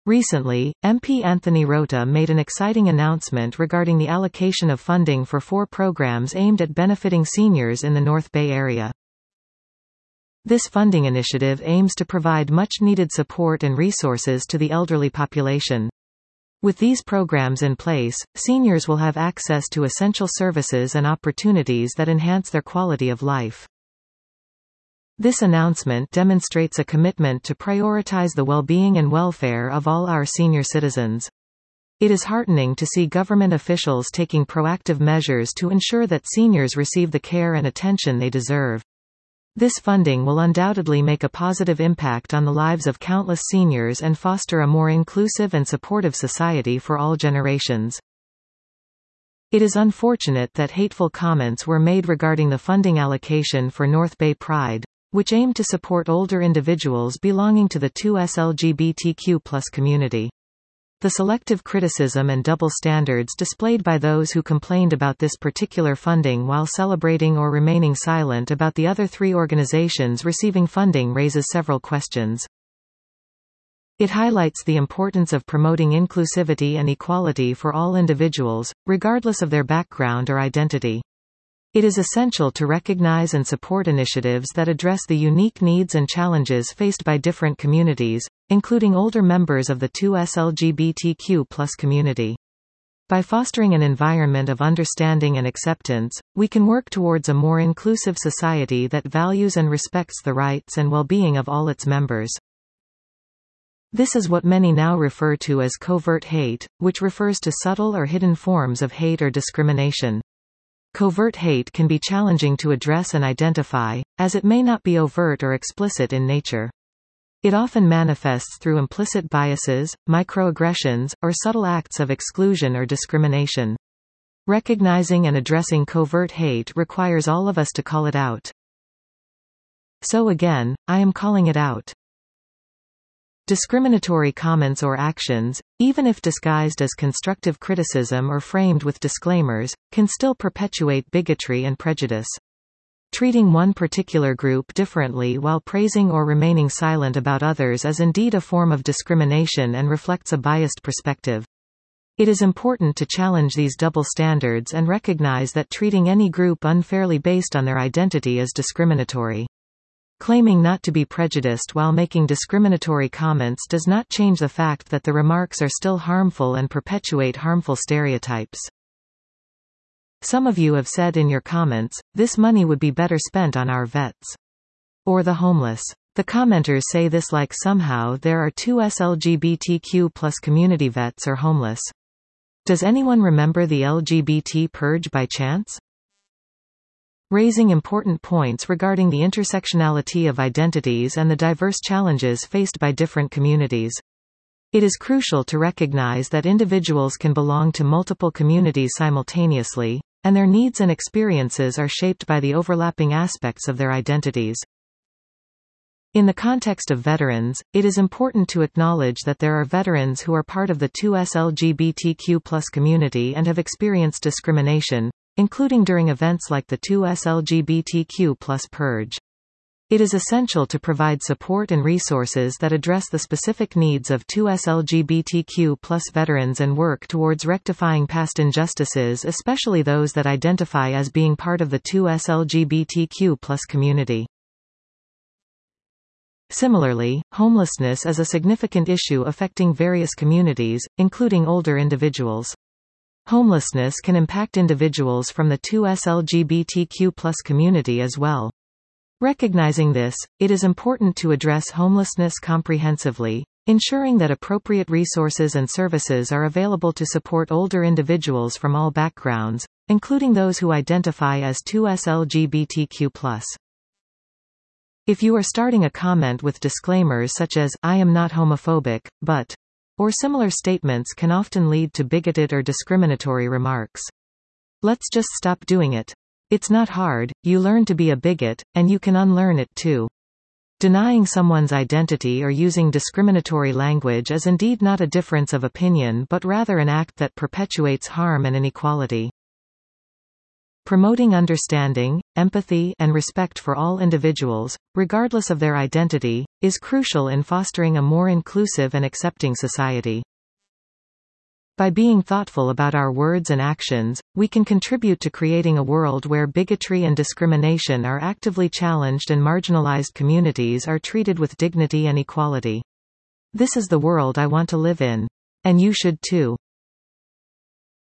Recently, MP Anthony Rota made an exciting announcement regarding the allocation of funding for 4 programs aimed at benefiting seniors in the North Bay area. This funding initiative aims to provide much-needed support and resources to the elderly population. With these programs in place, seniors will have access to essential services and opportunities that enhance their quality of life. This announcement demonstrates a commitment to prioritize the well-being and welfare of all our senior citizens. It is heartening to see government officials taking proactive measures to ensure that seniors receive the care and attention they deserve. This funding will undoubtedly make a positive impact on the lives of countless seniors and foster a more inclusive and supportive society for all generations. It is unfortunate that hateful comments were made regarding the funding allocation for North Bay Pride, which aimed to support older individuals belonging to the 2S LGBTQ+ community. The selective criticism and double standards displayed by those who complained about this particular funding while celebrating or remaining silent about the other 3 organizations receiving funding raises several questions. It highlights the importance of promoting inclusivity and equality for all individuals, regardless of their background or identity. It is essential to recognize and support initiatives that address the unique needs and challenges faced by different communities, including older members of the 2S LGBTQ+ community. By fostering an environment of understanding and acceptance, we can work towards a more inclusive society that values and respects the rights and well-being of all its members. This is what many now refer to as covert hate, which refers to subtle or hidden forms of hate or discrimination. Covert hate can be challenging to address and identify, as it may not be overt or explicit in nature. It often manifests through implicit biases, microaggressions, or subtle acts of exclusion or discrimination. Recognizing and addressing covert hate requires all of us to call it out. So again, I am calling it out. Discriminatory comments or actions, even if disguised as constructive criticism or framed with disclaimers, can still perpetuate bigotry and prejudice. Treating one particular group differently while praising or remaining silent about others is indeed a form of discrimination and reflects a biased perspective. It is important to challenge these double standards and recognize that treating any group unfairly based on their identity is discriminatory. Claiming not to be prejudiced while making discriminatory comments does not change the fact that the remarks are still harmful and perpetuate harmful stereotypes. Some of you have said in your comments, this money would be better spent on our vets. Or the homeless. The commenters say this like somehow there are 2S LGBTQ+ community vets or homeless. Does anyone remember the LGBT purge by chance? Raising important points regarding the intersectionality of identities and the diverse challenges faced by different communities. It is crucial to recognize that individuals can belong to multiple communities simultaneously, and their needs and experiences are shaped by the overlapping aspects of their identities. In the context of veterans, it is important to acknowledge that there are veterans who are part of the 2S LGBTQ+ community and have experienced discrimination, including during events like the 2S LGBTQ+ purge. It is essential to provide support and resources that address the specific needs of 2S LGBTQ+ veterans and work towards rectifying past injustices, especially those that identify as being part of the 2S LGBTQ+ community. Similarly, homelessness is a significant issue affecting various communities, including older individuals. Homelessness can impact individuals from the 2S LGBTQ+ community as well. Recognizing this, it is important to address homelessness comprehensively, ensuring that appropriate resources and services are available to support older individuals from all backgrounds, including those who identify as 2S LGBTQ+. If you are starting a comment with disclaimers such as, "I am not homophobic, but," or similar statements can often lead to bigoted or discriminatory remarks. Let's just stop doing it. It's not hard, you learn to be a bigot, and you can unlearn it too. Denying someone's identity or using discriminatory language is indeed not a difference of opinion but rather an act that perpetuates harm and inequality. Promoting understanding, empathy, and respect for all individuals, regardless of their identity, is crucial in fostering a more inclusive and accepting society. By being thoughtful about our words and actions, we can contribute to creating a world where bigotry and discrimination are actively challenged and marginalized communities are treated with dignity and equality. This is the world I want to live in. And you should too.